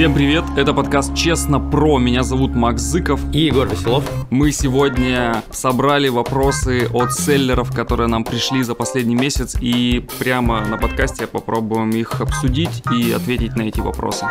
Всем привет, это подкаст «Честно про». Меня зовут Макс Зыков и Егор Веселов. Мы сегодня собрали вопросы от селлеров, которые нам пришли за последний месяц, и прямо на подкасте попробуем их обсудить и ответить на эти вопросы.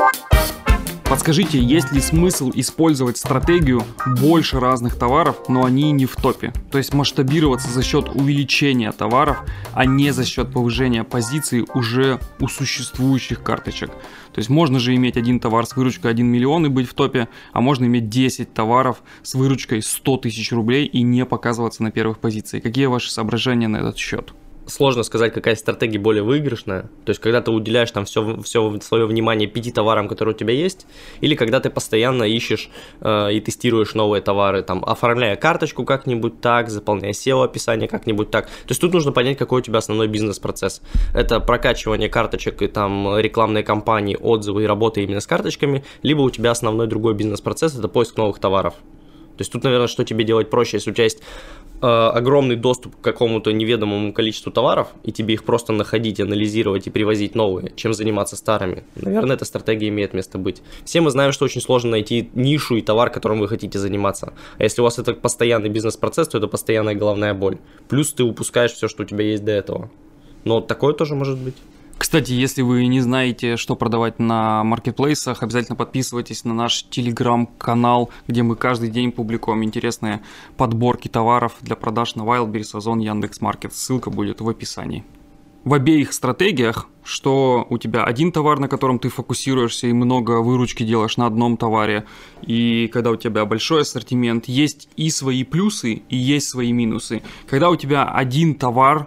Подскажите, есть ли смысл использовать стратегию больше разных товаров, но они не в топе? То есть масштабироваться за счет увеличения товаров, а не за счет повышения позиций уже у существующих карточек. То есть можно же иметь один товар с выручкой 1 миллион и быть в топе, а можно иметь 10 товаров с выручкой 100 тысяч рублей и не показываться на первых позициях. Какие ваши соображения на этот счет? Сложно сказать, какая стратегия более выигрышная. То есть, когда ты уделяешь там все свое внимание 5 товарам, которые у тебя есть, или когда ты постоянно ищешь и тестируешь новые товары, там, оформляя карточку как-нибудь так, заполняя SEO-описание как-нибудь так. То есть, тут нужно понять, какой у тебя основной бизнес-процесс. Это прокачивание карточек и там рекламные кампании, отзывы и работа именно с карточками, либо у тебя основной другой бизнес-процесс – это поиск новых товаров. То есть, тут, наверное, что тебе делать проще, если у тебя есть огромный доступ к какому-то неведомому количеству товаров, и тебе их просто находить, анализировать и привозить новые, чем заниматься старыми. Наверное, эта стратегия имеет место быть. Все мы знаем, что очень сложно найти нишу и товар, которым вы хотите заниматься. А если у вас это постоянный бизнес-процесс, то это постоянная головная боль. Плюс ты упускаешь все, что у тебя есть до этого. Но такое тоже может быть. Кстати, если вы не знаете, что продавать на маркетплейсах, обязательно подписывайтесь на наш телеграм-канал, где мы каждый день публикуем интересные подборки товаров для продаж на Wildberries, Озон, Яндекс.Маркет. Ссылка будет в описании. В обеих стратегиях, что у тебя один товар, на котором ты фокусируешься и много выручки делаешь на одном товаре, и когда у тебя большой ассортимент, есть и свои плюсы, и есть свои минусы. Когда у тебя один товар,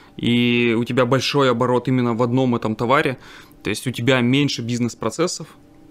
и у тебя большой оборот именно в одном этом товаре, то есть у тебя меньше бизнес-процессов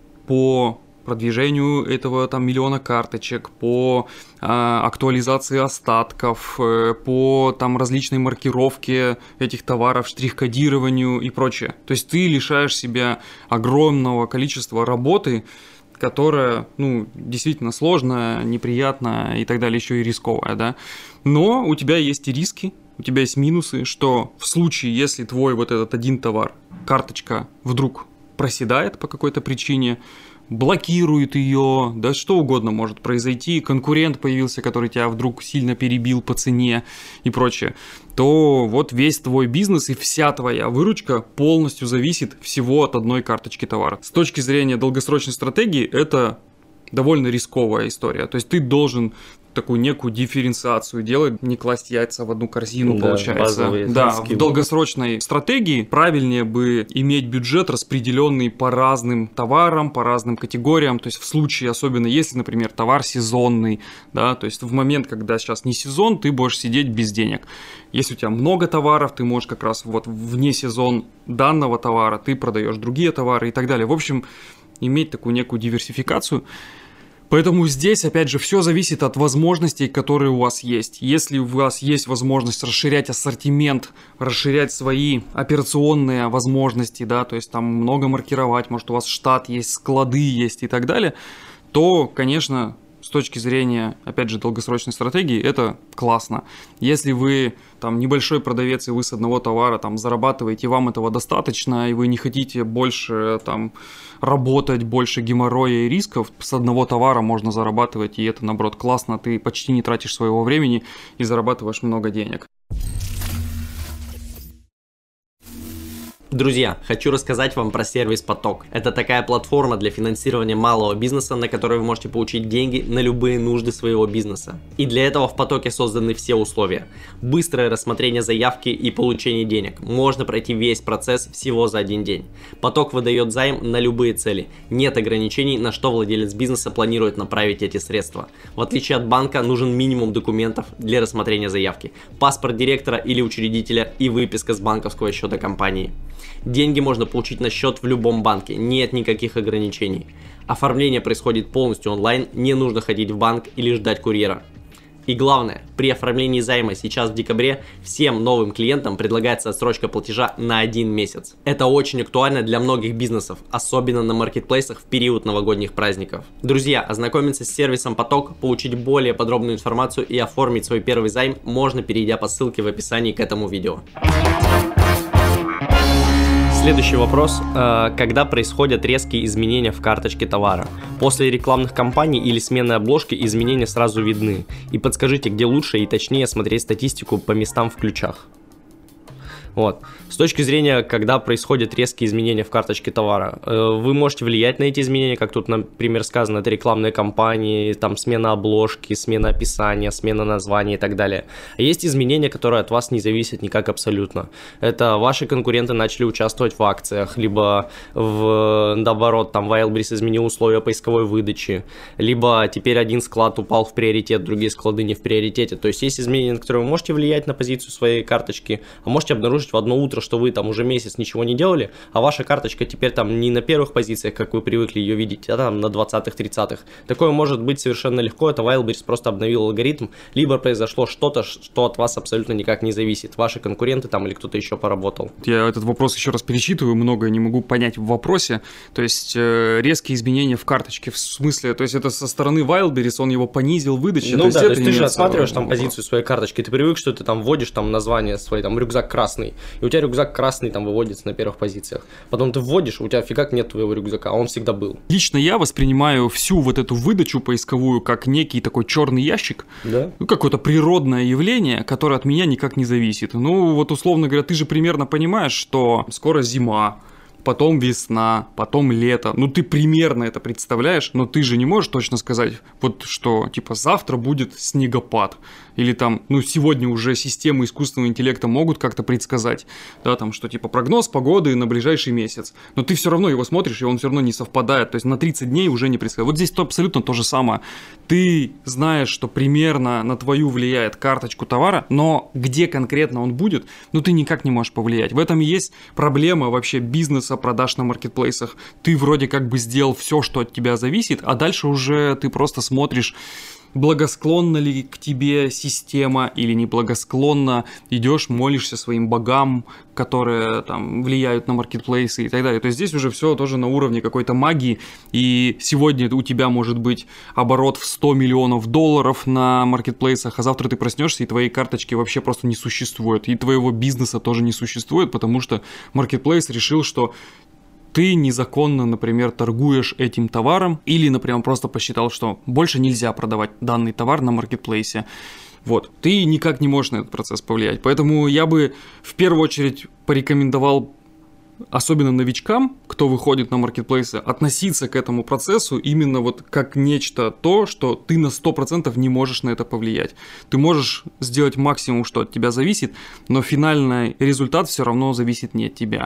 по продвижению этого там миллиона карточек, по актуализации остатков, по там различной маркировке этих товаров, штрих-кодированию и прочее. То есть ты лишаешь себя огромного количества работы, которая, действительно сложная, неприятная и так далее, еще и рисковая, да. Но у тебя есть и риски, у тебя есть минусы, что в случае, если твой вот этот один товар, карточка вдруг проседает по какой-то причине, блокирует ее, да что угодно может произойти, конкурент появился, который тебя вдруг сильно перебил по цене и прочее, то вот весь твой бизнес и вся твоя выручка полностью зависит всего от одной карточки товара. С точки зрения долгосрочной стратегии это довольно рисковая история, то есть ты должен такую некую дифференциацию делать, не класть яйца в одну корзину, получается. В долгосрочной стратегии правильнее бы иметь бюджет, распределенный по разным товарам, по разным категориям, то есть в случае, особенно если, например, товар сезонный, да, то есть в момент, когда сейчас не сезон, ты будешь сидеть без денег. Если у тебя много товаров, ты можешь как раз вот вне сезон данного товара, ты продаешь другие товары и так далее. В общем, иметь такую некую диверсификацию. Поэтому здесь, опять же, все зависит от возможностей, которые у вас есть. Если у вас есть возможность расширять ассортимент, расширять свои операционные возможности, да, то есть там много маркировать, может у вас штат есть, склады есть и так далее, то, конечно, с точки зрения, опять же, долгосрочной стратегии, это классно. Если вы там небольшой продавец, и вы с одного товара там зарабатываете, и вам этого достаточно, и вы не хотите больше там работать, больше геморроя и рисков, с одного товара можно зарабатывать, и это, наоборот, классно, ты почти не тратишь своего времени и зарабатываешь много денег. Друзья, хочу рассказать вам про сервис Поток. Это такая платформа для финансирования малого бизнеса, на которой вы можете получить деньги на любые нужды своего бизнеса. И для этого в Потоке созданы все условия. Быстрое рассмотрение заявки и получение денег. Можно пройти весь процесс всего за один день. Поток выдает займ на любые цели. Нет ограничений, на что владелец бизнеса планирует направить эти средства. В отличие от банка, нужен минимум документов для рассмотрения заявки. Паспорт директора или учредителя и выписка с банковского счета компании. Деньги можно получить на счет в любом банке, нет никаких ограничений. Оформление происходит полностью онлайн, не нужно ходить в банк или ждать курьера. И главное, при оформлении займа сейчас в декабре всем новым клиентам предлагается отсрочка платежа на 1 месяц. Это очень актуально для многих бизнесов, особенно на маркетплейсах в период новогодних праздников. Друзья, ознакомиться с сервисом Поток, получить более подробную информацию и оформить свой первый займ можно, перейдя по ссылке в описании к этому видео. Следующий вопрос. Когда происходят резкие изменения в карточке товара? После рекламных кампаний или смены обложки изменения сразу видны? И подскажите, где лучше и точнее смотреть статистику по местам в ключах? Вот. С точки зрения, когда происходят резкие изменения в карточке товара, вы можете влиять на эти изменения, как тут, например, сказано, это рекламные кампании, там смена обложки, смена описания, смена названия и так далее. А есть изменения, которые от вас не зависят никак абсолютно. Это ваши конкуренты начали участвовать в акциях, либо наоборот, там Wildberries изменил условия поисковой выдачи, либо теперь один склад упал в приоритет, другие склады не в приоритете. То есть есть изменения, на которые вы можете влиять на позицию своей карточки, а можете обнаружить в одно утро, что вы там уже месяц ничего не делали, а ваша карточка теперь там не на первых позициях, как вы привыкли ее видеть, а там на 20-х, 30-х. Такое может быть совершенно легко, это Wildberries просто обновил алгоритм, либо произошло что-то, что от вас абсолютно никак не зависит, ваши конкуренты там или кто-то еще поработал. Я этот вопрос еще раз перечитываю, многое не могу понять в вопросе, то есть резкие изменения в карточке, в смысле, то есть это со стороны Wildberries, он его понизил в выдаче? Ну то да, есть то есть ты же осматриваешь там позицию своей карточки, ты привык, что ты там вводишь там название свой, там рюкзак красный, и у тебя рюкзак красный там выводится на первых позициях. Потом ты вводишь, у тебя фигак нет твоего рюкзака, а он всегда был. Лично я воспринимаю всю вот эту выдачу поисковую как некий такой черный ящик, да? Ну, какое-то природное явление, которое от меня никак не зависит. Ну, вот условно говоря, ты же примерно понимаешь, что скоро зима, потом весна, потом лето. Ну, ты примерно это представляешь, но ты же не можешь точно сказать, вот что, типа, завтра будет снегопад. Или там, ну, сегодня уже системы искусственного интеллекта могут как-то предсказать, да, там, что, типа, прогноз погоды на ближайший месяц. Но ты все равно его смотришь, и он все равно не совпадает. То есть на 30 дней уже не предсказать. Вот здесь абсолютно то же самое. Ты знаешь, что примерно на твою влияет карточку товара, но где конкретно он будет, ну, ты никак не можешь повлиять. В этом и есть проблема вообще бизнеса, продаж на маркетплейсах. Ты вроде как бы сделал все, что от тебя зависит, а дальше уже ты просто смотришь, благосклонна ли к тебе система или неблагосклонно, идешь, молишься своим богам, которые там влияют на маркетплейсы и так далее. То есть здесь уже все тоже на уровне какой-то магии, и сегодня у тебя может быть оборот в $100 миллионов на маркетплейсах, а завтра ты проснешься, и твоей карточки вообще просто не существует, и твоего бизнеса тоже не существует, потому что маркетплейс решил, что ты незаконно, например, торгуешь этим товаром, или, например, просто посчитал, что больше нельзя продавать данный товар на маркетплейсе. Вот, ты никак не можешь на этот процесс повлиять. Поэтому я бы в первую очередь порекомендовал, особенно новичкам, кто выходит на маркетплейсы, относиться к этому процессу именно вот как нечто то, что ты на 100% не можешь на это повлиять. Ты можешь сделать максимум, что от тебя зависит, но финальный результат все равно зависит не от тебя.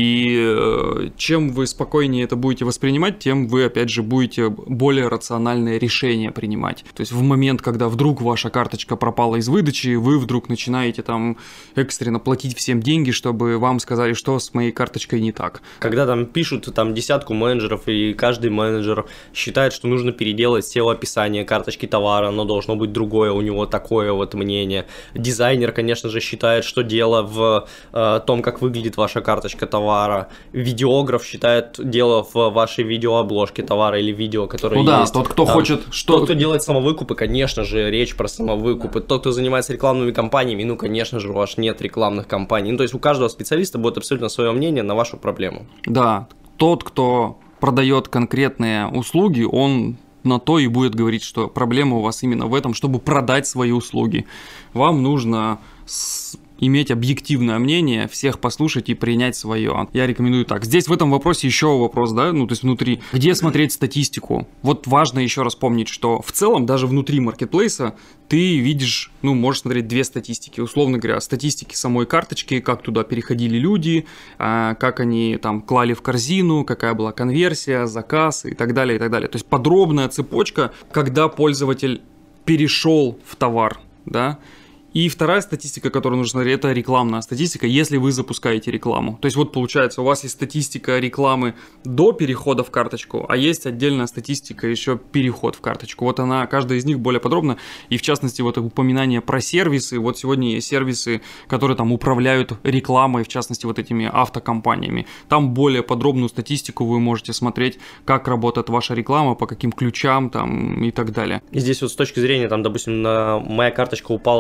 И чем вы спокойнее это будете воспринимать, тем вы, опять же, будете более рациональное решение принимать. То есть в момент, когда вдруг ваша карточка пропала из выдачи, вы вдруг начинаете там экстренно платить всем деньги, чтобы вам сказали, что с моей карточкой не так. Когда там пишут там десятку менеджеров, и каждый менеджер считает, что нужно переделать SEO-описание карточки товара, оно должно быть другое, у него такое вот мнение. Дизайнер, конечно же, считает, что дело в том, как выглядит ваша карточка товара. Видеограф считает дело в вашей видеообложке товара или видео, которое есть. Ну да, тот, кто там, хочет... Тот, кто делает самовыкупы, конечно же, речь про самовыкупы. Тот, кто занимается рекламными кампаниями, ну, конечно же, у вас нет рекламных кампаний. Ну, то есть у каждого специалиста будет абсолютно свое мнение на вашу проблему. Да, тот, кто продает конкретные услуги, он на то и будет говорить, что проблема у вас именно в этом, чтобы продать свои услуги. Вам нужно иметь объективное мнение, всех послушать и принять свое. Я рекомендую так. Здесь в этом вопросе еще вопрос, да, ну то есть внутри. Где смотреть статистику? Вот важно еще раз помнить, что в целом даже внутри маркетплейса ты видишь, ну можешь смотреть две статистики. Условно говоря, статистики самой карточки, как туда переходили люди, как они там клали в корзину, какая была конверсия, заказ и так далее, и так далее. То есть подробная цепочка, когда пользователь перешел в товар, да. И вторая статистика, которую нужно смотреть, это рекламная статистика, если вы запускаете рекламу. То есть вот получается, у вас есть статистика рекламы до перехода в карточку, а есть отдельная статистика еще переход в карточку. Вот она, каждая из них более подробно, и в частности вот упоминание про сервисы. Вот сегодня есть сервисы, которые там управляют рекламой, в частности вот этими автокомпаниями. Там более подробную статистику вы можете смотреть, как работает ваша реклама, по каким ключам там и так далее. И здесь вот с точки зрения, там, допустим, моя карточка упала там с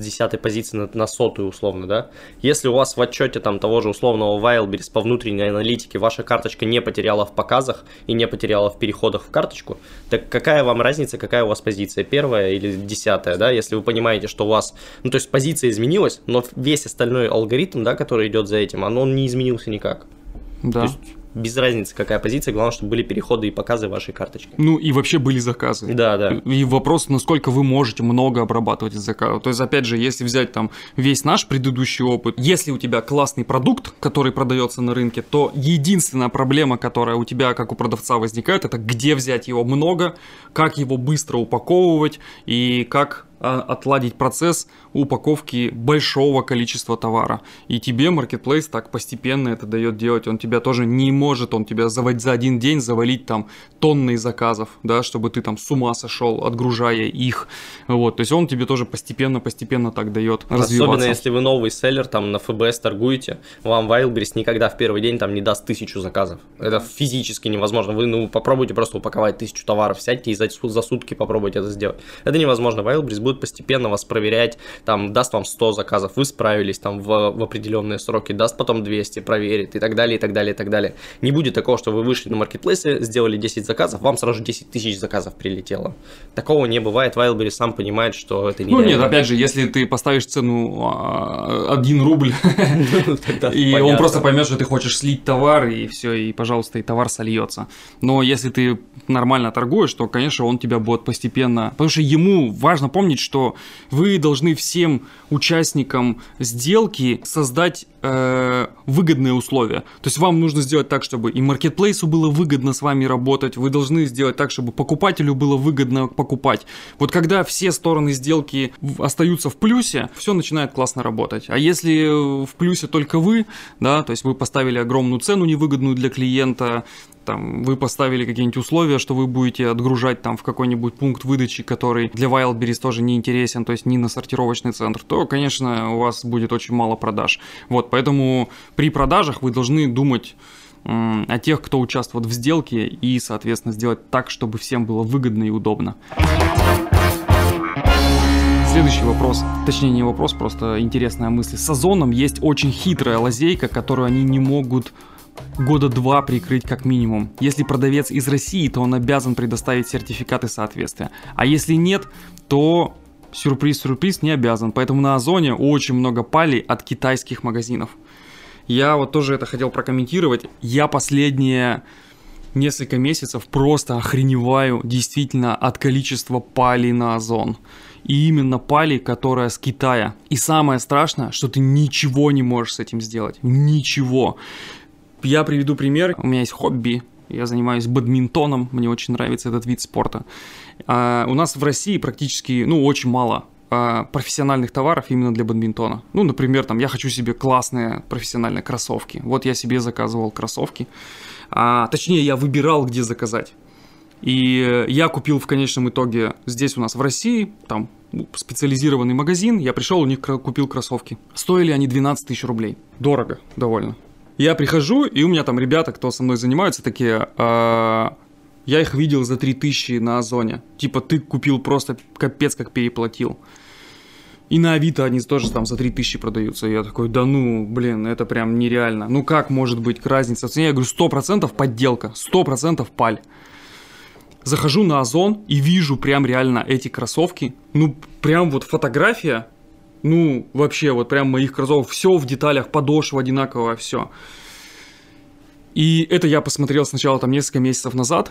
10-й позиции на 100-ю условно, да? Если у вас в отчете там того же условного Wildberries по внутренней аналитике ваша карточка не потеряла в показах и не потеряла в переходах в карточку, так какая вам разница, какая у вас позиция, 1-я или 10-я, да? Если вы понимаете, что у вас, ну то есть позиция изменилась, но весь остальной алгоритм, да, который идет за этим, он не изменился никак. Да. То есть без разницы, какая позиция, главное, чтобы были переходы и показы вашей карточки. Ну и вообще были заказы. Да. И вопрос, насколько вы можете много обрабатывать из заказов. То есть, опять же, если взять там весь наш предыдущий опыт, если у тебя классный продукт, который продается на рынке, то единственная проблема, которая у тебя, как у продавца, возникает, это где взять его много, как его быстро упаковывать и как отладить процесс упаковки большого количества товара. И тебе Marketplace так постепенно это дает делать. Он тебя тоже не может, он тебя за один день завалить там тонной заказов, да, чтобы ты там с ума сошел, отгружая их. Вот, то есть он тебе тоже постепенно так дает развиваться. Особенно если вы новый селлер, там на ФБС торгуете, вам Wildberries никогда в первый день там не даст 1000 заказов. Это физически невозможно. Вы попробуйте просто упаковать 1000 товаров, сядьте и за сутки попробуйте это сделать. Это невозможно. Wildberries будет постепенно вас проверять, там даст вам 100 заказов, вы справились там в определенные сроки, даст потом 200, проверит и так далее, и так далее, и так далее. Не будет такого, что вы вышли на маркетплейсы, сделали 10 заказов, вам сразу 10 тысяч заказов прилетело. Такого не бывает, Wildberries сам понимает, что это нереально. Ну нет, опять же, если ты поставишь цену 1 рубль, и он просто поймет, что ты хочешь слить товар, и все, и пожалуйста, и товар сольется. Но если ты нормально торгуешь, то, конечно, он тебя будет постепенно... Потому что ему важно помнить, что вы должны всем участникам сделки создать выгодные условия. То есть вам нужно сделать так, чтобы и маркетплейсу было выгодно с вами работать, вы должны сделать так, чтобы покупателю было выгодно покупать. Вот когда все стороны сделки остаются в плюсе, все начинает классно работать. А если в плюсе только вы, да, то есть вы поставили огромную цену невыгодную для клиента, там, вы поставили какие-нибудь условия, что вы будете отгружать там в какой-нибудь пункт выдачи, который для Wildberries тоже не интересен, то есть не на сортировочный центр, то, конечно, у вас будет очень мало продаж. Вот, поэтому при продажах вы должны думать о тех, кто участвует в сделке, и, соответственно, сделать так, чтобы всем было выгодно и удобно. Следующий вопрос, точнее не вопрос, просто интересная мысль. С Озоном есть очень хитрая лазейка, которую они не могут года 2 прикрыть как минимум. Если продавец из России, то он обязан предоставить сертификаты соответствия. А если нет, то сюрприз, не обязан. Поэтому на Озоне очень много пали от китайских магазинов. Я вот тоже это хотел прокомментировать. Я последние несколько месяцев просто охреневаю действительно от количества пали на Озон. И именно пали, которая с Китая. И самое страшное, что ты ничего не можешь с этим сделать. Ничего. Я приведу пример. У меня есть хобби. Я занимаюсь бадминтоном. Мне очень нравится этот вид спорта. У нас в России практически, очень мало профессиональных товаров именно для бадминтона. Ну, например, там, я хочу себе классные профессиональные кроссовки. Вот я себе заказывал кроссовки. Точнее, я выбирал, где заказать. И я купил в конечном итоге здесь у нас в России, там, специализированный магазин. Я пришел, у них купил кроссовки. Стоили они 12 тысяч рублей. Дорого довольно. Я прихожу, и у меня там ребята, кто со мной занимаются, такие... Я их видел за 3000 на Озоне. Типа, ты купил просто капец как переплатил. И на Авито они тоже там за 3000 продаются. Я такой, да это прям нереально. Ну как может быть разница в цене? Я говорю, 100% подделка, 100% паль. Захожу на Озон и вижу прям реально эти кроссовки. Прям вот фотография. Вообще, вот прям моих кроссовок. Все в деталях, подошва одинаковая, все. И это я посмотрел сначала там несколько месяцев назад.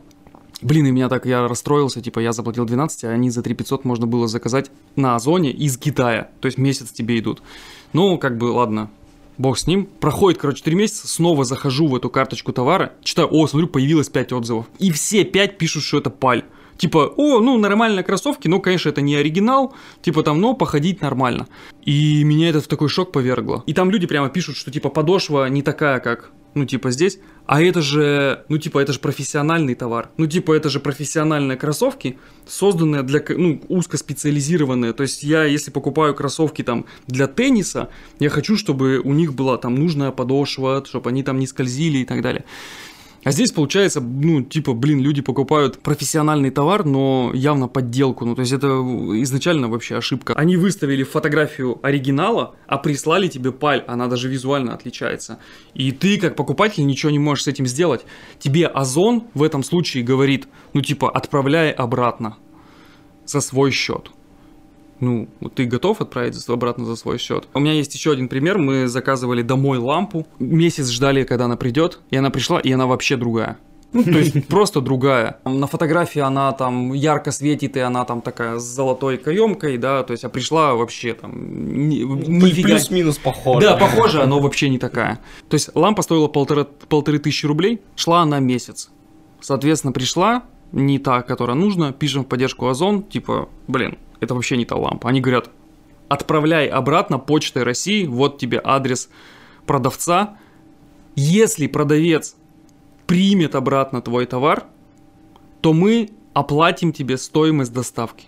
Я расстроился, типа я заплатил 12, а они за 3500 можно было заказать на Озоне из Китая. То есть месяц тебе идут. Ладно, бог с ним. Проходит, 3 месяца, снова захожу в эту карточку товара, читаю, смотрю, появилось 5 отзывов. И все 5 пишут, что это паль. Типа, нормальные кроссовки, конечно, это не оригинал, походить нормально. И меня это в такой шок повергло. И там люди прямо пишут, что, подошва не такая, как, здесь, а это же, это же профессиональный товар. Это же профессиональные кроссовки, созданные для, узкоспециализированные. То есть я, если покупаю кроссовки там для тенниса, я хочу, чтобы у них была там нужная подошва, чтобы они там не скользили и так далее. А здесь получается, ну, типа, блин, люди покупают профессиональный товар, но явно подделку. Ну, то есть это изначально вообще ошибка. Они выставили фотографию оригинала, а прислали тебе паль, она даже визуально отличается. И ты, как покупатель, ничего не можешь с этим сделать. Тебе Озон в этом случае говорит, ну, типа, отправляй обратно за свой счет. Ну, ты готов отправить обратно за свой счет? У меня есть еще один пример. Мы заказывали домой лампу. Месяц ждали, когда она придет. И она пришла, и она вообще другая. Ну, то есть просто другая. На фотографии она там ярко светит, и она там такая с золотой каемкой, да, то есть, а пришла вообще там нифига. Плюс-минус похожа. Да, похожа, но вообще не такая. То есть лампа стоила 1500 рублей, шла она месяц. Соответственно, пришла не та, которая нужна, пишем в поддержку Озон, типа, блин, это вообще не та лампа. Они говорят, отправляй обратно почтой России, вот тебе адрес продавца. Если продавец примет обратно твой товар, то мы оплатим тебе стоимость доставки.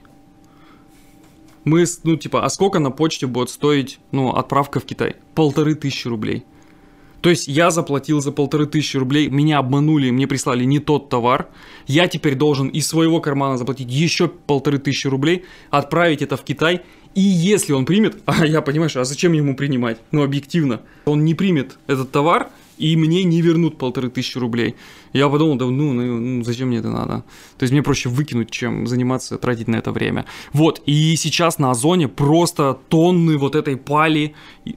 Мы, ну, типа, а сколько на почте будет стоить, ну, отправка в Китай? 1500 рублей. То есть я заплатил за 1500 рублей, меня обманули, мне прислали не тот товар, я теперь должен из своего кармана заплатить еще 1500 рублей, отправить это в Китай, и если он примет, а я понимаю, а зачем ему принимать? Ну, объективно, он не примет этот товар, и мне не вернут 1500 рублей. Я подумал, да ну зачем мне это надо? То есть мне проще выкинуть, чем заниматься, тратить на это время. Вот, и сейчас на Озоне просто тонны вот этой пали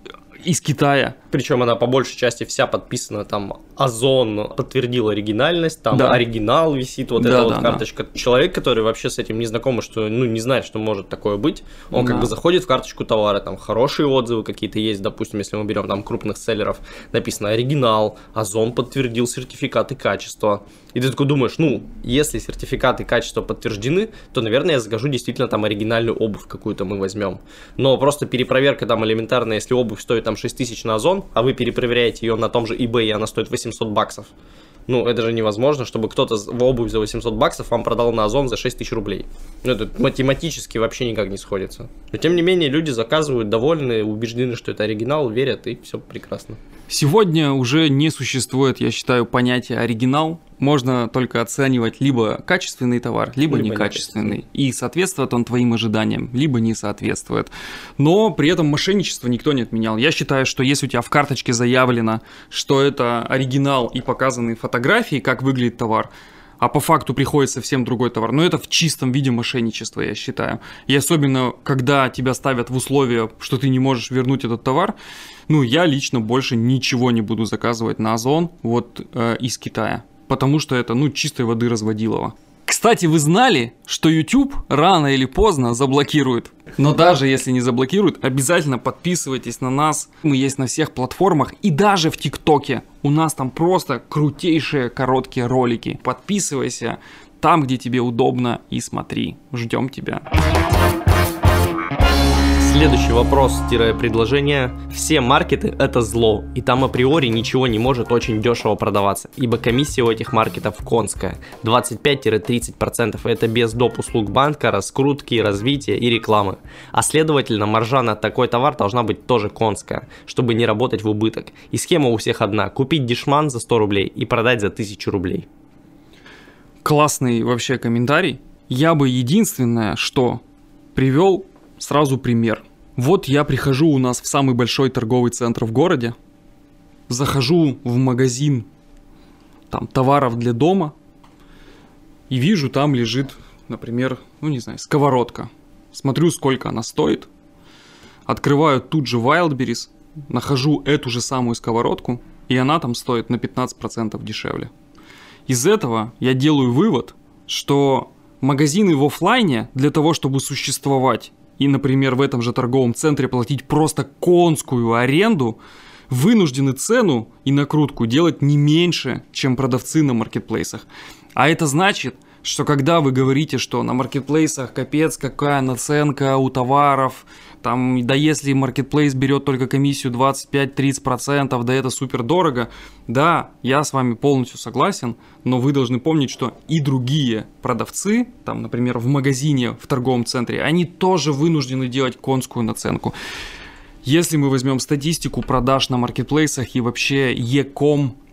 из Китая. Причем она по большей части вся подписана, там Озон подтвердил оригинальность, там оригинал висит, вот эта вот карточка. Человек, который вообще с этим не знаком, что, ну, не знает, что может такое быть, он как бы заходит в карточку товара, там хорошие отзывы какие-то есть, допустим, если мы берем там крупных селлеров, написано оригинал, Озон подтвердил сертификаты качества. И ты такой думаешь, ну, если сертификаты качества подтверждены, то, наверное, я закажу действительно там оригинальную обувь какую-то мы возьмем. Но просто перепроверка там элементарная, если обувь стоит там 6000 на Озон, а вы перепроверяете ее на том же eBay, и она стоит 800 баксов. Ну, это же невозможно, чтобы кто-то в обувь за 800 баксов вам продал на Озон за 6000 рублей. Ну, это математически вообще никак не сходится. Но, тем не менее, люди заказывают, довольны, убеждены, что это оригинал, верят, и все прекрасно. Сегодня уже не существует, я считаю, понятия оригинал. Можно только оценивать либо качественный товар, либо некачественный. И соответствует он твоим ожиданиям, либо не соответствует. Но при этом мошенничество никто не отменял. Я считаю, что если у тебя в карточке заявлено, что это оригинал и показаны фотографии, как выглядит товар, а по факту приходит совсем другой товар, но это в чистом виде мошенничества, я считаю. И особенно, когда тебя ставят в условия, что ты не можешь вернуть этот товар, ну, я лично больше ничего не буду заказывать на Озон вот из Китая. Потому что это, ну, чистой воды разводилово. Кстати, вы знали, что YouTube рано или поздно заблокирует? Но даже если не заблокирует, обязательно подписывайтесь на нас. Мы есть на всех платформах и даже в ТикТоке. У нас там просто крутейшие короткие ролики. Подписывайся там, где тебе удобно, и смотри. Ждем тебя. Следующий вопрос-предложение. Все маркеты – это зло, и там априори ничего не может очень дешево продаваться, ибо комиссия у этих маркетов конская – 25-30%, и это без доп. Услуг банка, раскрутки, развития и рекламы. А следовательно, маржа на такой товар должна быть тоже конская, чтобы не работать в убыток. И схема у всех одна – купить дешман за 100 рублей и продать за 1000 рублей. Классный вообще комментарий. Я бы единственное, что привел сразу пример. Вот я прихожу у нас в самый большой торговый центр в городе, захожу в магазин там товаров для дома и вижу, там лежит, например, ну не знаю, сковородка. Смотрю, сколько она стоит, открываю тут же Wildberries, нахожу эту же самую сковородку, и она там стоит на 15% дешевле. Из этого я делаю вывод, что магазины в офлайне для того, чтобы существовать, и, например, в этом же торговом центре платить просто конскую аренду, вынуждены цену и накрутку делать не меньше, чем продавцы на маркетплейсах. А это значит, что когда вы говорите, что на маркетплейсах капец какая наценка у товаров, там, да если маркетплейс берет только комиссию 25-30%, да это супер дорого, да, я с вами полностью согласен, но вы должны помнить, что и другие продавцы, там, например, в магазине, в торговом центре, они тоже вынуждены делать конскую наценку. Если мы возьмем статистику продаж на маркетплейсах и вообще e-com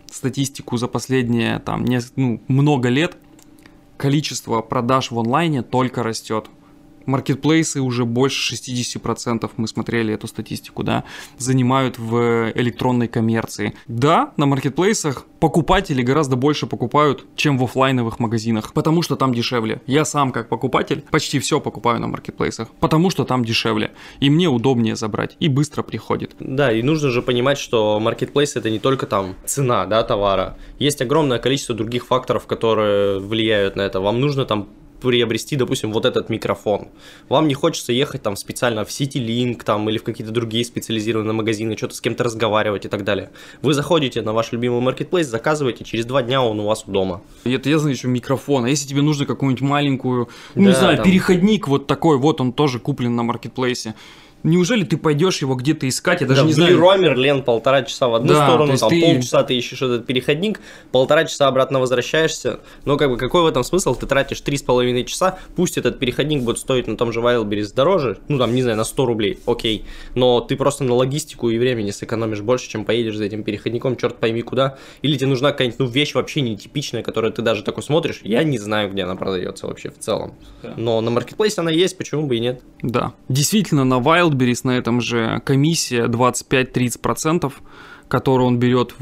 статистику за последние там много лет, количество продаж в онлайне только растет. Маркетплейсы уже больше 60%, мы смотрели эту статистику, да, занимают в электронной коммерции. Да, на маркетплейсах покупатели гораздо больше покупают, чем в офлайновых магазинах, потому что там дешевле. Я сам как покупатель почти все покупаю на маркетплейсах, потому что там дешевле, и мне удобнее забрать, и быстро приходит. Да, и нужно же понимать, что маркетплейс это не только там цена, да, товара. Есть огромное количество других факторов, которые влияют на это. Вам нужно там приобрести, допустим, вот этот микрофон. Вам не хочется ехать там специально в CityLink там или в какие-то другие специализированные магазины, что-то с кем-то разговаривать и так далее. Вы заходите на ваш любимый маркетплейс, заказываете, через 2 дня он у вас у дома. Это я знаю еще микрофон. А если тебе нужно какую-нибудь маленькую, не знаю, там переходник вот такой, вот он тоже куплен на маркетплейсе. Неужели ты пойдешь его где-то искать? Я даже не знаю. Ромер, лен 1,5 часа в одну сторону, там полчаса ты ищешь этот переходник, 1,5 часа обратно возвращаешься. Но как бы какой в этом смысл? Ты тратишь 3,5 часа, пусть этот переходник будет стоить на том же Wildberries дороже, ну там, не знаю, на 100 рублей, окей. Но ты просто на логистику и времени сэкономишь больше, чем поедешь за этим переходником, черт пойми куда. Или тебе нужна какая-нибудь вещь вообще нетипичная, которую ты даже такой смотришь, я не знаю, где она продается вообще в целом. Да. Но на маркетплейсе она есть, почему бы и нет? Да, действительно, на Wildberries на этом же комиссия 25-30%, которую он берет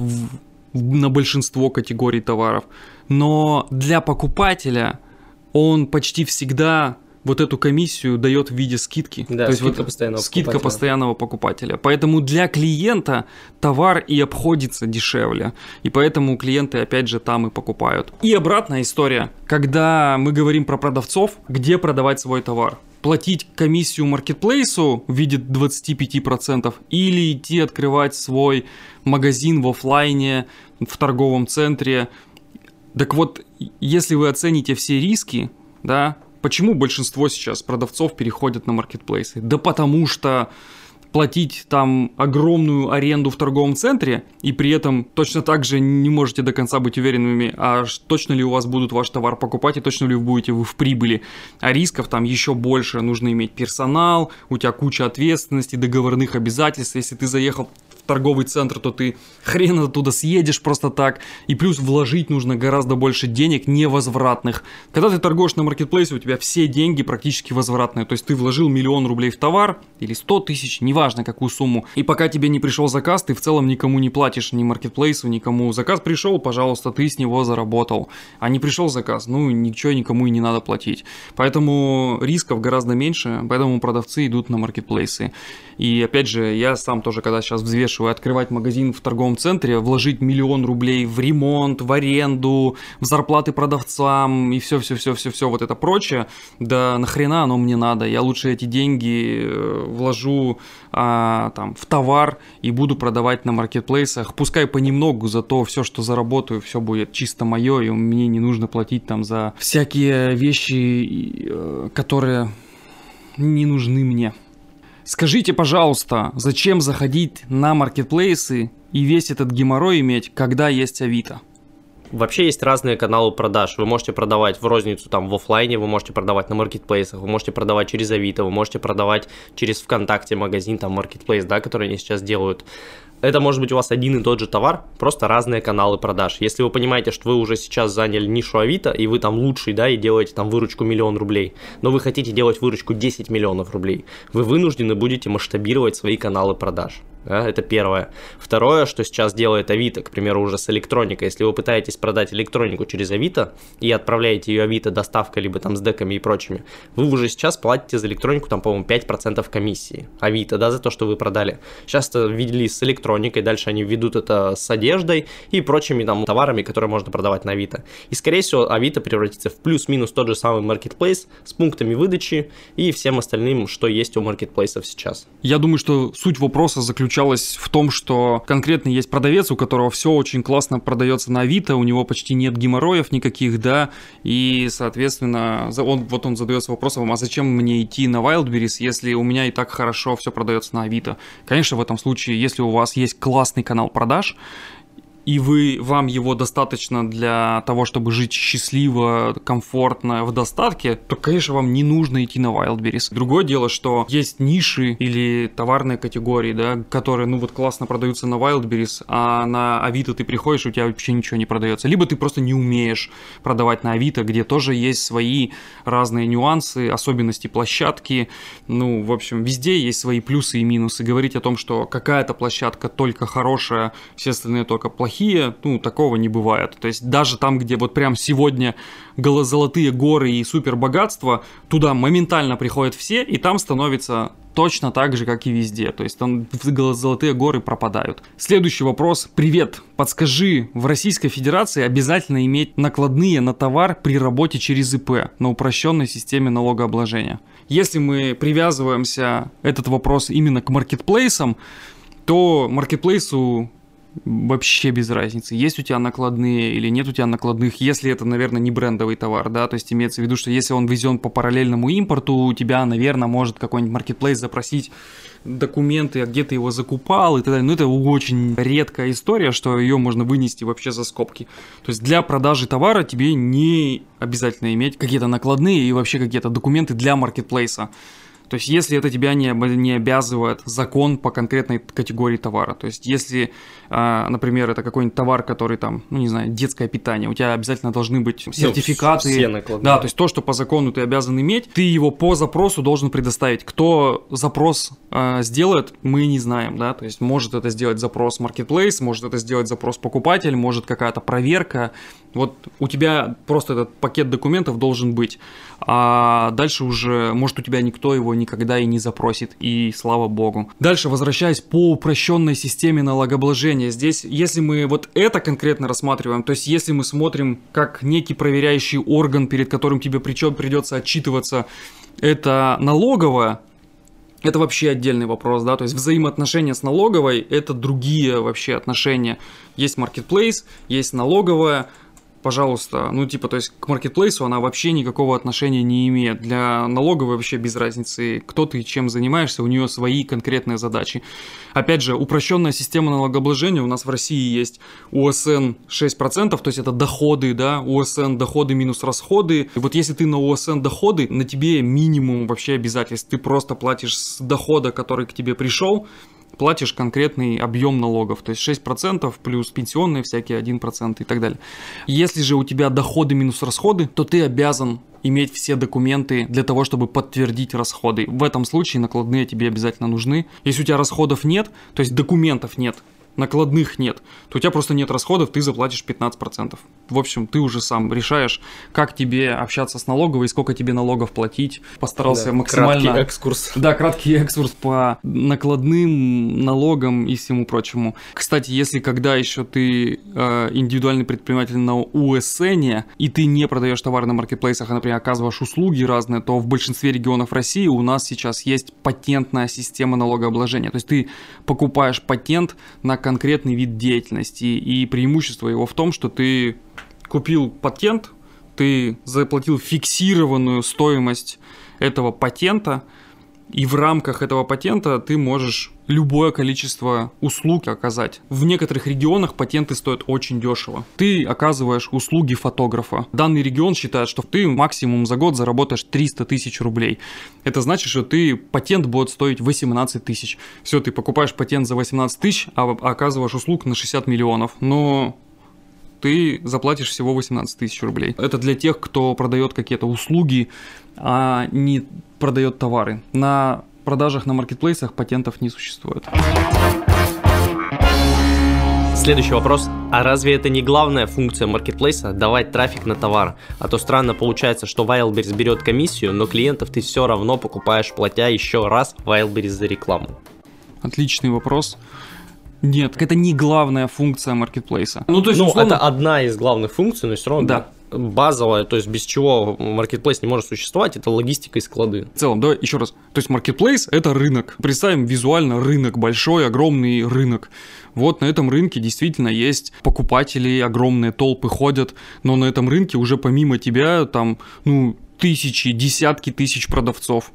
на большинство категорий товаров. Но для покупателя он почти всегда вот эту комиссию дает в виде скидки. Да, то есть скидка постоянного покупателя. Поэтому для клиента товар и обходится дешевле. И поэтому клиенты опять же там и покупают. И обратная история. Когда мы говорим про продавцов, где продавать свой товар? Платить комиссию маркетплейсу в виде 25% или идти открывать свой магазин в офлайне, в торговом центре. Так вот, если вы оцените все риски, да, почему большинство сейчас продавцов переходят на маркетплейсы? Да потому что платить там огромную аренду в торговом центре и при этом точно так же не можете до конца быть уверенными, а точно ли у вас будут ваш товар покупать и точно ли будете вы в прибыли. А рисков там еще больше. Нужно иметь персонал, у тебя куча ответственности, договорных обязательств. Если ты заехал в торговый центр, то ты хрен оттуда съедешь просто так. И плюс вложить нужно гораздо больше денег невозвратных. Когда ты торгуешь на маркетплейсе, у тебя все деньги практически возвратные. То есть ты вложил 1 000 000 рублей в товар или 100 тысяч, неважно какую сумму. И пока тебе не пришел заказ, ты в целом никому не платишь, ни маркетплейсу, никому. Заказ пришел, пожалуйста, ты с него заработал. А не пришел заказ, ну ничего никому и не надо платить. Поэтому рисков гораздо меньше, поэтому продавцы идут на маркетплейсы. И опять же, я сам тоже, когда сейчас взвешиваю, открывать магазин в торговом центре, вложить 1 000 000 рублей в ремонт, в аренду, в зарплаты продавцам и все вот это прочее, да нахрена оно мне надо? Я лучше эти деньги вложу там, в товар и буду продавать на маркетплейсах, пускай понемногу, зато все, что заработаю, все будет чисто мое, и мне не нужно платить там за всякие вещи, которые не нужны мне. Скажите, пожалуйста, зачем заходить на маркетплейсы и весь этот геморрой иметь, когда есть Авито? Вообще есть разные каналы продаж. Вы можете продавать в розницу там в офлайне, вы можете продавать на маркетплейсах, вы можете продавать через Авито, вы можете продавать через ВКонтакте магазин, там маркетплейс, да, который они сейчас делают. Это может быть у вас один и тот же товар, просто разные каналы продаж. Если вы понимаете, что вы уже сейчас заняли нишу Авито, и вы там лучший, да, и делаете там выручку 1 000 000 рублей, но вы хотите делать выручку 10 миллионов рублей, вы вынуждены будете масштабировать свои каналы продаж. Да, это первое. Второе, что сейчас делает Авито, к примеру, уже с электроникой. Если вы пытаетесь продать электронику через Авито и отправляете ее Авито доставкой, либо там с деками и прочими, вы уже сейчас платите за электронику там, по-моему, 5% комиссии. Авито, да, за то, что вы продали. Сейчас это ввели с электроникой, дальше они введут это с одеждой и прочими там товарами, которые можно продавать на Авито. И, скорее всего, Авито превратится в плюс-минус тот же самый маркетплейс с пунктами выдачи и всем остальным, что есть у маркетплейсов сейчас. Я думаю, что суть вопроса заключалась в том, что конкретно есть продавец, у которого все очень классно продается на Авито, у него почти нет геморроев никаких, да, и, соответственно, он задается вопросом, а зачем мне идти на Wildberries, если у меня и так хорошо все продается на Авито? Конечно, в этом случае, если у вас есть классный канал продаж, и вам его достаточно для того, чтобы жить счастливо, комфортно, в достатке, то, конечно, вам не нужно идти на Wildberries. Другое дело, что есть ниши или товарные категории, да, которые, ну вот, классно продаются на Wildberries, а на Авито ты приходишь, у тебя вообще ничего не продается. Либо ты просто не умеешь продавать на Авито, где тоже есть свои разные нюансы, особенности площадки. Ну, в общем, везде есть свои плюсы и минусы. Говорить о том, что какая-то площадка только хорошая, все остальные только плохие, ну, такого не бывает. То есть даже там, где вот прям сегодня золотые горы и супер богатство, туда моментально приходят все, и там становится точно так же, как и везде. То есть там золотые горы пропадают. Следующий вопрос. Привет. Подскажи, в Российской Федерации обязательно иметь накладные на товар при работе через ИП на упрощенной системе налогообложения? Если мы привязываемся этот вопрос именно к маркетплейсам, то маркетплейсу вообще без разницы, есть у тебя накладные или нет у тебя накладных, если это, наверное, не брендовый товар, да, то есть имеется в виду, что если он везен по параллельному импорту, у тебя, наверное, может какой-нибудь маркетплейс запросить документы, где ты его закупал и так далее, но это очень редкая история, что ее можно вынести вообще за скобки. То есть для продажи товара тебе не обязательно иметь какие-то накладные и вообще какие-то документы для маркетплейса. То есть, если это тебя не обязывает закон по конкретной категории товара. То есть, если, например, это какой-нибудь товар, который там, ну, не знаю, детское питание, у тебя обязательно должны быть сертификаты. Все накладные. Да, то есть, то, что по закону ты обязан иметь, ты его по запросу должен предоставить. Кто запрос сделает, мы не знаем, да. То есть, может это сделать запрос Marketplace, может это сделать запрос покупатель, может какая-то проверка. Вот у тебя просто этот пакет документов должен быть. А дальше уже, может, у тебя никто его никогда и не запросит, и слава богу. Дальше, возвращаясь по упрощенной системе налогообложения, здесь, если мы вот это конкретно рассматриваем, то есть если мы смотрим как некий проверяющий орган, перед которым тебе придется отчитываться, это налоговая, это вообще отдельный вопрос, да, то есть взаимоотношения с налоговой, это другие вообще отношения. Есть маркетплейс, есть налоговая. Пожалуйста, ну типа, то есть к маркетплейсу она вообще никакого отношения не имеет. Для налоговой вообще без разницы, кто ты и чем занимаешься, у нее свои конкретные задачи. Опять же, упрощенная система налогообложения у нас в России есть УСН 6%, то есть это доходы, да, УСН доходы минус расходы. И вот если ты на УСН доходы, на тебе минимум вообще обязательств. Ты просто платишь с дохода, который к тебе пришел, платишь конкретный объем налогов, то есть 6% плюс пенсионные всякие 1% и так далее. Если же у тебя доходы минус расходы, то ты обязан иметь все документы для того, чтобы подтвердить расходы. В этом случае накладные тебе обязательно нужны. Если у тебя расходов нет, то есть документов нет, накладных нет, то у тебя просто нет расходов, ты заплатишь 15%. В общем, ты уже сам решаешь, как тебе общаться с налоговой, сколько тебе налогов платить. Постарался максимально... Краткий экскурс. Да, краткий экскурс по накладным налогам и всему прочему. Кстати, если когда еще ты индивидуальный предприниматель на УСН, и ты не продаешь товары на маркетплейсах, а, например, оказываешь услуги разные, то в большинстве регионов России у нас сейчас есть патентная система налогообложения. То есть ты покупаешь патент на конкретный вид деятельности, и преимущество его в том, что ты купил патент, ты заплатил фиксированную стоимость этого патента, и в рамках этого патента ты можешь любое количество услуг оказать. В некоторых регионах патенты стоят очень дешево. Ты оказываешь услуги фотографа. Данный регион считает, что ты максимум за год заработаешь 300 тысяч рублей. Это значит, что патент будет стоить 18 тысяч. Все, ты покупаешь патент за 18 тысяч, а оказываешь услуг на 60 миллионов. Но ты заплатишь всего 18 тысяч рублей. Это для тех, кто продает какие-то услуги, а не продает товары. На продажах на маркетплейсах патентов не существует. Следующий вопрос. А разве это не главная функция маркетплейса – давать трафик на товар? А то странно получается, что Wildberries берет комиссию, но клиентов ты все равно покупаешь, платя еще раз Wildberries за рекламу. Отличный вопрос. Нет, это не главная функция маркетплейса. Ну, то есть, условно... это одна из главных функций, но все равно да. Базовая, то есть без чего маркетплейс не может существовать, это логистика и склады. В целом, давай еще раз. То есть маркетплейс – это рынок. Представим визуально рынок, большой, огромный рынок. Вот на этом рынке действительно есть покупатели, огромные толпы ходят, но на этом рынке уже помимо тебя там, тысячи, десятки тысяч продавцов.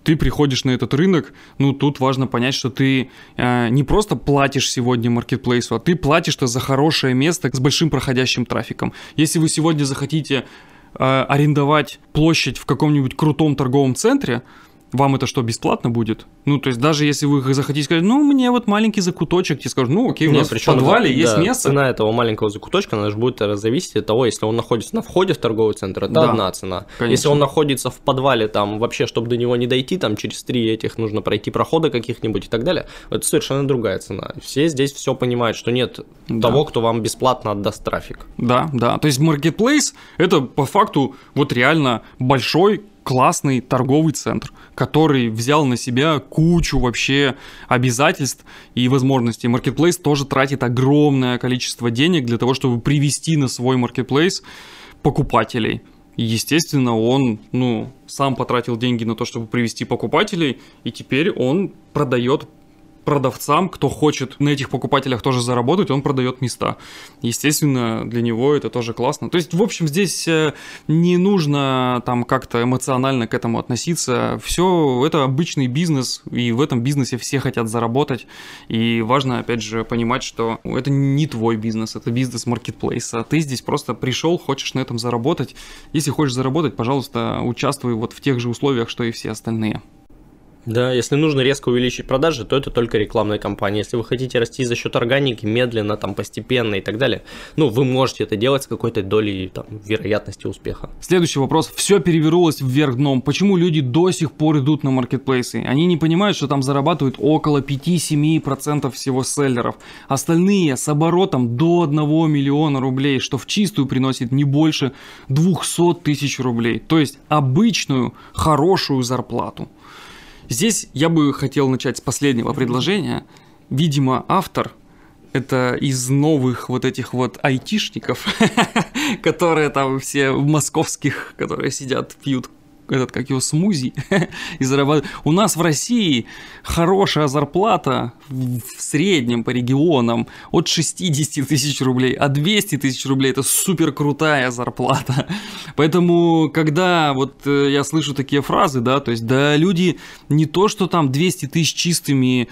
ты приходишь на этот рынок, ну, тут важно понять, что ты не просто платишь сегодня маркетплейсу, а ты платишь-то за хорошее место с большим проходящим трафиком. Если вы сегодня захотите арендовать площадь в каком-нибудь крутом торговом центре, вам это что, бесплатно будет? Ну, то есть даже если вы захотите сказать, ну, мне вот маленький закуточек, тебе скажут, ну, окей, у нас в подвале есть место. Цена этого маленького закуточка, она же будет зависеть от того, если он находится на входе в торговый центр, это одна цена. Конечно. Если он находится в подвале, там, вообще, чтобы до него не дойти, там, через 3 этих нужно пройти прохода каких-нибудь и так далее, это совершенно другая цена. Все здесь все понимают, что нет того, кто вам бесплатно отдаст трафик. Да, да, то есть Marketplace – это по факту вот реально большой, классный торговый центр, который взял на себя кучу вообще обязательств и возможностей. Marketplace тоже тратит огромное количество денег для того, чтобы привести на свой Marketplace покупателей. И, естественно, он, сам потратил деньги на то, чтобы привести покупателей, и теперь он продает продавцам, кто хочет на этих покупателях тоже заработать, он продает места. Естественно, для него это тоже классно. То есть, в общем, здесь не нужно там как-то эмоционально к этому относиться. Все это обычный бизнес, и в этом бизнесе все хотят заработать. И важно, опять же, понимать, что это не твой бизнес, это бизнес маркетплейса. Ты здесь просто пришел, хочешь на этом заработать. Если хочешь заработать, пожалуйста, участвуй вот в тех же условиях, что и все остальные. Да, если нужно резко увеличить продажи, то это только рекламная кампания. Если вы хотите расти за счет органики, медленно, там, постепенно и так далее, вы можете это делать с какой-то долей там, вероятности успеха. Следующий вопрос. Все перевернулось вверх дном. Почему люди до сих пор идут на маркетплейсы? Они не понимают, что там зарабатывают около 5-7% всего селлеров. Остальные с оборотом до 1 миллиона рублей, что в чистую приносит не больше 200 тысяч рублей. То есть обычную, хорошую зарплату. Здесь я бы хотел начать с последнего предложения. Видимо, автор – это из новых вот этих вот айтишников, которые там все московских, которые сидят, пьют смузи и зарабатывают. У нас в России хорошая зарплата в среднем по регионам от 60 тысяч рублей, а 200 тысяч рублей – это супер крутая зарплата. Поэтому, когда вот я слышу такие фразы, да, то есть, да, люди не то, что там 200 тысяч чистыми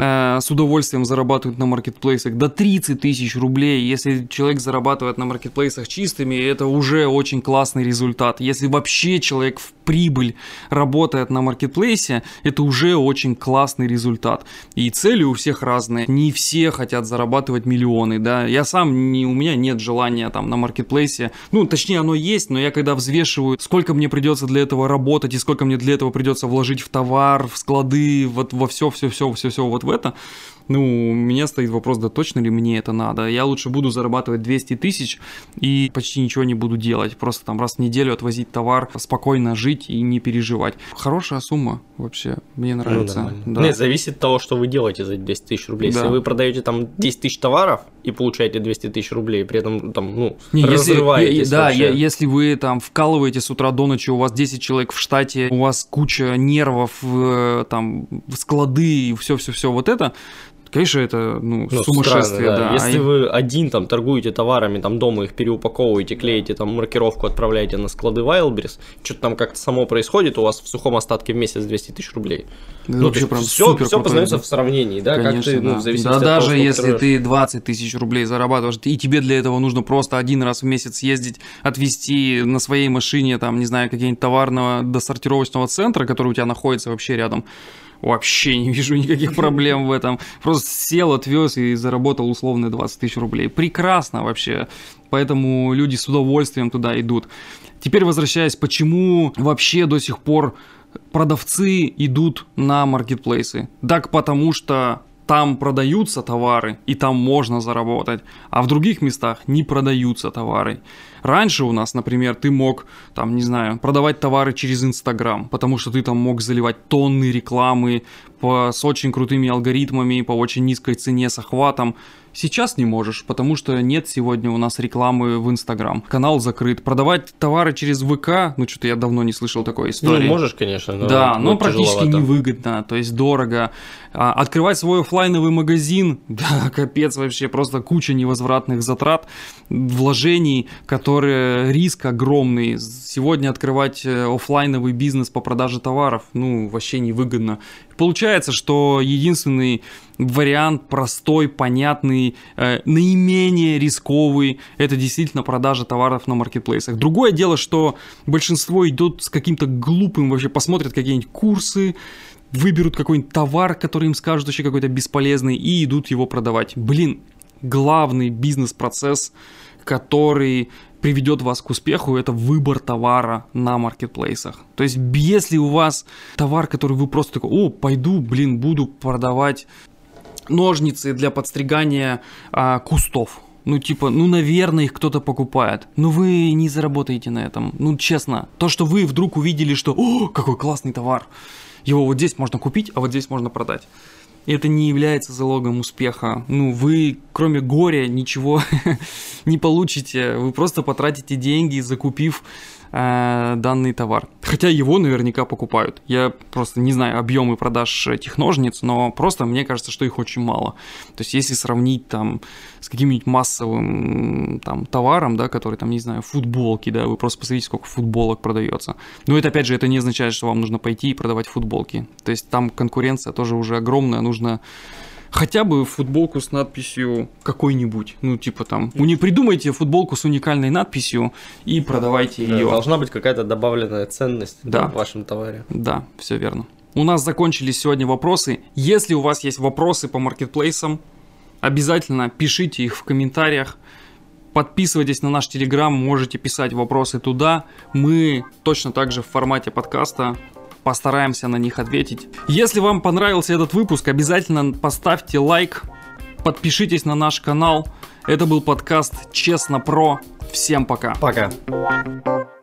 с удовольствием зарабатывают на маркетплейсах, до 30 тысяч рублей, если человек зарабатывает на маркетплейсах чистыми, это уже очень классный результат. Если вообще человек в прибыль работает на маркетплейсе, это уже очень классный результат. И цели у всех разные. Не все хотят зарабатывать миллионы, да. Я сам, у меня нет желания там на маркетплейсе. Точнее, оно есть, но я когда взвешиваю, сколько мне придется для этого работать и сколько мне для этого придется вложить в товар, в склады, вот во все вот в это, у меня стоит вопрос, да точно ли мне это надо? Я лучше буду зарабатывать 200 тысяч и почти ничего не буду делать. Просто там раз в неделю отвозить товар, спокойно жить и не переживать. Хорошая сумма вообще, мне нравится. Да. Нет, зависит от того, что вы делаете за 200 тысяч рублей. Да. Если вы продаете там 10 тысяч товаров и получаете 200 тысяч рублей, при этом там, разрываетесь. Если вы там вкалываете с утра до ночи, у вас 10 человек в штате, у вас куча нервов, там, склады и все вот это, конечно, это сумасшествие, странно, да. Если вы один там торгуете товарами, там дома их переупаковываете, клеите там маркировку, отправляете на склады Wildberries, что-то там как-то само происходит, у вас в сухом остатке в месяц 200 тысяч рублей. Вообще прям все познается в сравнении, да, конечно, как ты, да. В зависимости от даже того, если ты 20 тысяч рублей зарабатываешь, и тебе для этого нужно просто один раз в месяц съездить, отвезти на своей машине, там, не знаю, какие-нибудь товарного досортировочного центра, который у тебя находится вообще рядом, вообще не вижу никаких проблем в этом. Просто сел, отвез и заработал условно 20 тысяч рублей. Прекрасно вообще. Поэтому люди с удовольствием туда идут. Теперь возвращаясь, почему вообще до сих пор продавцы идут на маркетплейсы? Так потому что там продаются товары, и там можно заработать, а в других местах не продаются товары. Раньше у нас, например, ты мог, там, не знаю, продавать товары через Инстаграм, потому что ты там мог заливать тонны рекламы с очень крутыми алгоритмами, по очень низкой цене, с охватом. Сейчас не можешь, потому что нет сегодня у нас рекламы в Инстаграм. Канал закрыт. Продавать товары через ВК, ну что-то я давно не слышал такой истории. Ну, можешь, конечно, но да, но практически невыгодно, то есть дорого. Открывать свой офлайновый магазин, да, капец вообще, просто куча невозвратных затрат, вложений, которые риск огромный. Сегодня открывать офлайновый бизнес по продаже товаров, ну, вообще невыгодно. Получается, что единственный вариант простой, понятный, наименее рисковый, это действительно продажа товаров на маркетплейсах. Другое дело, что большинство идут с каким-то глупым, вообще посмотрят какие-нибудь курсы, выберут какой-нибудь товар, который им скажут вообще какой-то бесполезный, и идут его продавать. Блин, главный бизнес-процесс, который приведет вас к успеху, это выбор товара на маркетплейсах. То есть, если у вас товар, который вы просто такой, пойду, буду продавать ножницы для подстригания кустов. Наверное, их кто-то покупает. Но вы не заработаете на этом. Честно. То, что вы вдруг увидели, что какой классный товар. Его вот здесь можно купить, а вот здесь можно продать. Это не является залогом успеха. Вы, кроме горя, ничего не получите. Вы просто потратите деньги, закупив данный товар. Хотя его наверняка покупают. Я просто не знаю объемы продаж этих ножниц, но просто мне кажется, что их очень мало. То есть, если сравнить там с каким-нибудь массовым товаром, да, который не знаю, футболки, да, вы просто посмотрите, сколько футболок продается. Но это, опять же, это не означает, что вам нужно пойти и продавать футболки. То есть, там конкуренция тоже уже огромная, нужно хотя бы футболку с надписью какой-нибудь. Придумайте футболку с уникальной надписью и продавайте ее. Должна быть какая-то добавленная ценность в вашем товаре. Да, все верно. У нас закончились сегодня вопросы. Если у вас есть вопросы по маркетплейсам, обязательно пишите их в комментариях. Подписывайтесь на наш Telegram, можете писать вопросы туда. Мы точно так же в формате подкаста постараемся на них ответить. Если вам понравился этот выпуск, обязательно поставьте лайк, подпишитесь на наш канал. Это был подкаст Честно Про. Всем пока. Пока.